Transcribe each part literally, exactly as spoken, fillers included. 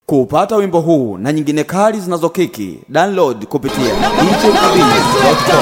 Kupata wimbo huu na nyingine kali zinazokiki, download kupitia d j kabini dot com.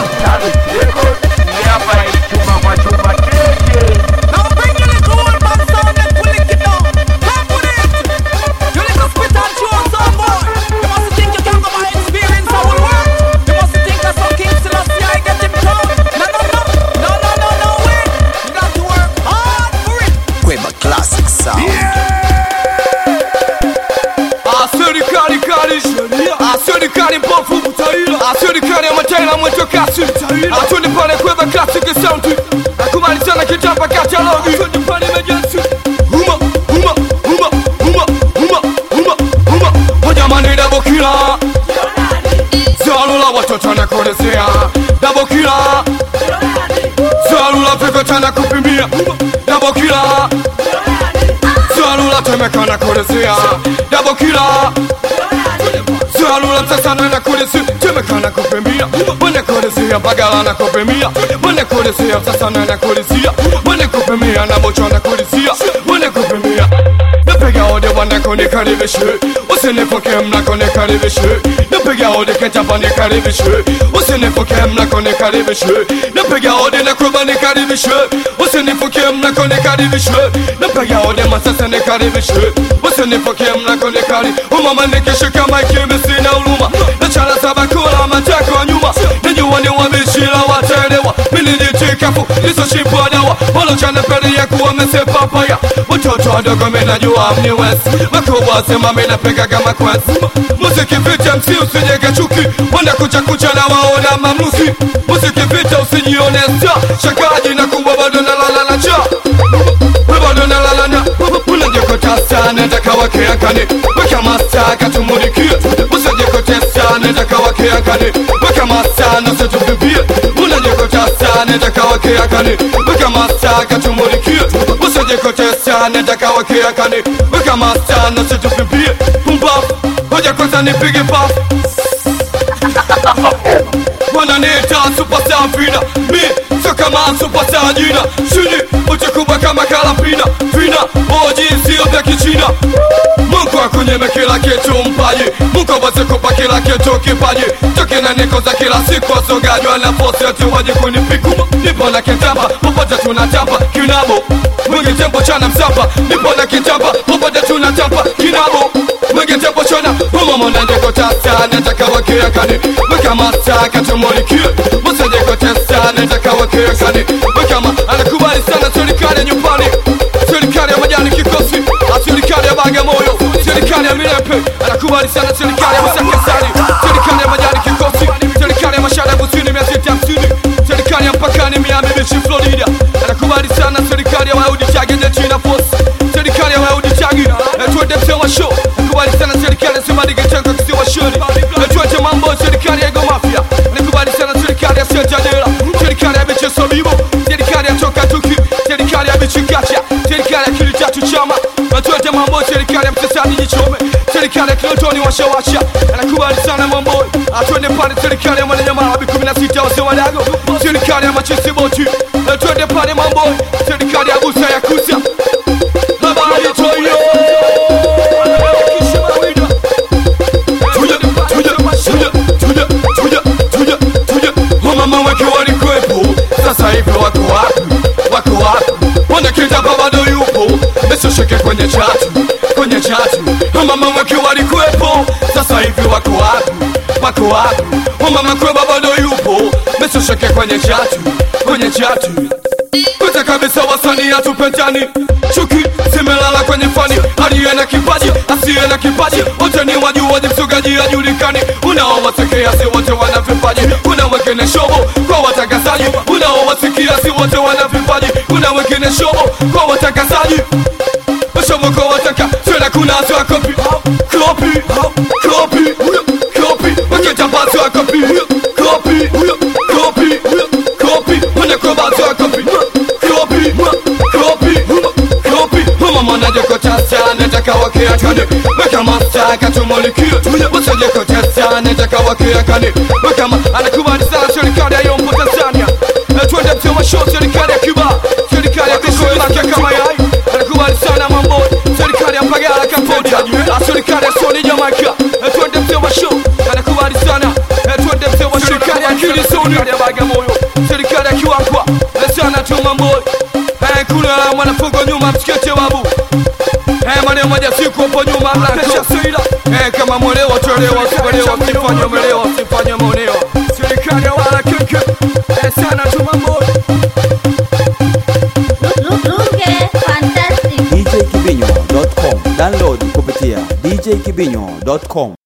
Serikali mbovu utaila, serikali ya matela mweto kasi utaila. Atuni pale kweba classic sound, akubali sana kitamba katalogi. Atuni pale emergency, huma huma huma huma huma huma huma. Wajamani double killer, zalula watoto na kodesea. Double killer, zalula peko tana kupimia. Double killer, zalula temeka na kodesea. Double killer, zalula tasana na kodesea. Temeka na kupimia. Mwane kodesea bagala na kupimia. Mwane kodesea tasana na kodesea. Mwane kupimia na mocho na kodesea. Mwane kupimia. Napega ode wana kone karibishe. Usinifoke mna kone karibishe. Napega ode ketapa ni karibishe. Usinifoke mna kone karibishe. Napega ode na kroba ni karibishe. Usinifoke mna kone karibishe. Napega ode masasa ni karibishe. Usinifoke mna kone kari. Umama nikishe kama ikimbi sina uluma. Nachala sabakula matako nyuma. Najua ni wabishila wataelewa. Mini jitikafu niso shipwa dawa. Walo chana peri ya kuwa mese papaya. Watoto wadogo menajua mni wesi. Makubwa sema mina pega kama kwesi. Muziki vita msi usijega chuki. Wana kucha kucha na waona mamlusi. Muziki vita usijione star. Shakaji na kubwa bado na lala na cha. Bado na lala na. Unajekota sana ndaka wake akane. Weka masta katumulikia. Usijekota sana ndaka wake akane. Weka masta na setupipia. Unajekota sana ndaka wake akane. Weka masta katumulikia. Usijekota sana ndaka wake akane. Weka masta na setupipia. Pumbaf. Hoja kwanza nipige paf. Wananiita superstar vina. Mi so kama superstar jina. Shini uchikuba kama kalapina. Vina oji sio vya kichina. Mungu akunyeme kila kitu mpaji. Mungu wase kupa kila kitu kipaji. Toke na niko za kila siku wasogajwa na fosi ati waji kunipikuma. Nipo na kitamba, popote tunatamba kinabo. Mwingi tempo chana msapa. Nipo na kitamba, popote tunatamba kinabo. Mwingi tempo chana. Umamo na njeko tasa, netaka wakia kani. Weka masa katumolikia. Musa njeko tasa, netaka wakia kani. Weka ma, anakubali sana serikali nyumbani. Serikali ya majani kikosi. Serikali ya Bagamoyo. Serikali ya Milepe. Anakubali sana serikali ya Masakasani. Serikali ya majani kikosi. Serikali ya Mashada Kusini mia sita hamsini. Serikali ya mpakani Miami Beach Florida. Anakubali sana serikali ya Wayahudi Chagi na China Post. Serikali ya Wayahudi Chagi. Tuende msewa show. Anakubali sana serikali ya Simadi Getenko kisiwa shuri. Tuende mambo serikali ya Ego Mafia. Anakubali sana serikali ya Sejadela. Serikali ya Biche Sobibo. Serikali ya Toka Tuki. Serikali ya Bichi Kacha. Serikali ya Kilitatu Chama. Tuende mambo serikali ya Mtesani Jichome. Serikali ya Kilotoni Washa Washa. Anakubali sana mambo. Tuende pale serikali ya Mwananyamala kumi na sita wase wadago. Serikali ya Machisi Boti. Tuende pale mambo serikali ya Busa ya Kusa. Habari toyo. Mama wake walikuwepo. Sasa hivi wako wapi? Wako wapi? Wanakita bado yupo. Meso sheke kwenye chatu. Kwenye chatu. Mama wake walikuwepo. Sasa hivi wako wapi? Wako wapi? Mama kwa bado yupo. Meso sheke kwenye chatu. Kwenye chatu. Kuta kabisa wasanii hatupendani. Chuki zimelala kwenye fani. Aliye na kipaji, asiye na kipaji. Wote ni wajuaji, msugaji hajulikani. Unaowasikia si wote wana vipaji. Kuna wengine shobo kwa watangazaji. Unaowasikia si wote wana vipaji. Kuna wengine shobo kwa watangazaji. Shobo kwa wataka. Tena kuna zwa kopi. Kopi, kopi, kopi. Wakita bazo wa kopi. Kopi, kopi, kopi. Wanakwa bazo wa kopi. Kopi, kopi, kopi. Mama najeko tasa, netaka wakia kani. Weka masta katumulikia. Wasajeko tasa, netaka wakia kani. Weka ma, anakubali sana serikali ya Yombo Tanzania. Tuende mtewa show serikali ya Cuba. Serikali ya Kushulaka kama yai. Anakubali sana mambo. Serikali ya Pagala Cambodia. Serikali ya Sony Bagamoyo, serikali ya Kiwangwa, lesana tuma boy. Eh, kuna la mwanafungo nyuma msikete babu. Eh, maneno moja siku hapo nyuma kesha sila. Eh, kama mwelewa tolewa, sipelewa, sifanye mwelewa, sifanye mwelewa. Serikali ya wala keke, eh, sana tuma boy. Luke fantastic. d j kibinyo dot com. Download kupitia d j kibinyo dot com.